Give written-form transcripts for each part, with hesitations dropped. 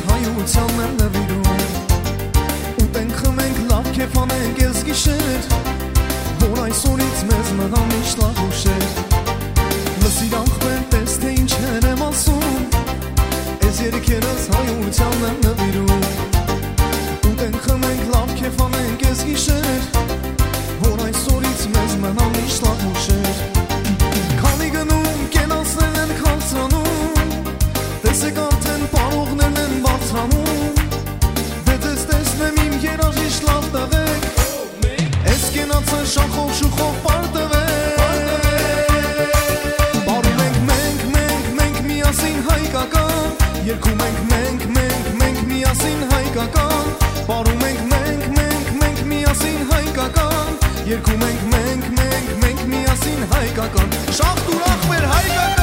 հայության եմ նվիրում Ուտենք խմենք լավ կեփ անենք ես գիշեր Որ այսօրից մեզ մնա միշտ լավ ուշեր Լսիր ախպեր տես թե ինչեր եմ ասում Ես երգերս հայության եմ նվիրում Ուտենք խմենք լավ կեփ անենք ես գիշեր Որ այսօրից մեզ մնա միշտ լավ ուշեր Քանի գնում կենացներն են քաղցրանում Տեսեք արդեն պարողներն են բարձրանում Դե ձեզ տեսնեմ իմ երաժիշտ լավ տղեկ Ես կենացը շախով շուխով պարտվեք Բարում ենք մենք միասին հայկական Երգում ենք մենք միասին հայկական Բարում ենք մենք միասին հայկական Երգում ենք մենք միասին հայկական Շախտ ուրախ մեր հայկական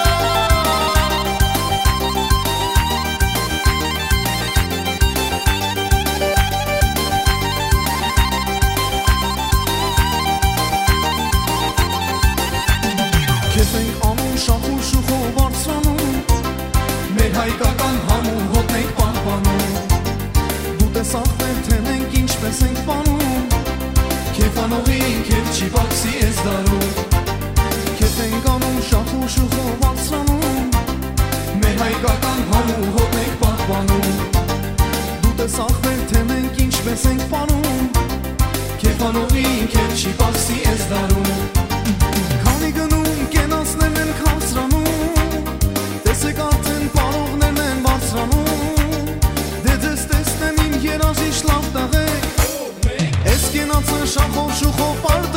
Քեզ ենք անում շախուր շուխով բարձրանում Մեր հայկական համու հոտն ենք պահպանում Դու տեսախներ թե մենք ինչպես ենք պանում Քեֆանողին քեվ չի բացի ես դարում Քեզ ենք անում շախուր շուխով բարձրանում Մեր հայկական համու հոտն ենք պահպանում Դու տեսախներ թե մենք ինչպես ենք պանում Քեֆանողին քեվ չի բացի ես դարում Քանի գնում կենացներն են քաղցրանում Տեսեք արդեն պարողներն են բարձրանում Դե ձեզ տեսնեմ իմ երաժիշտ լավ տղեկ Ես կենացը շախով շուխով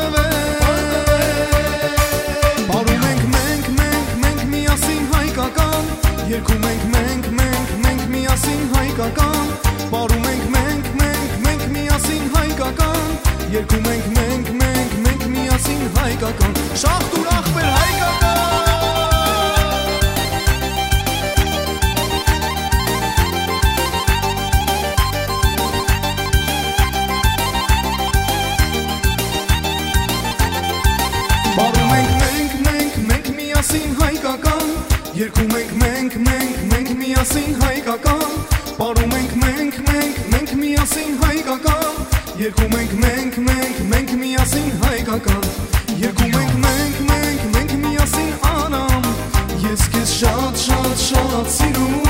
պարտվեք Բարում ենք մենք միասին հայկական Երգում ենք մենք միասին հայկական Բարում ենք մենք միասին հայկական Երգում ենք մենք միասին հայկական Շախտ ուրախ մեր հայկական Բարում ենք մենք միասին հայկական Երգում ենք մենք միասին հայկական Բարում ենք մենք միասին հայկական Երգում ենք մենք միասին հայկական Երգում ենք մենք միասին անամ Ես քեզ շատ սիրում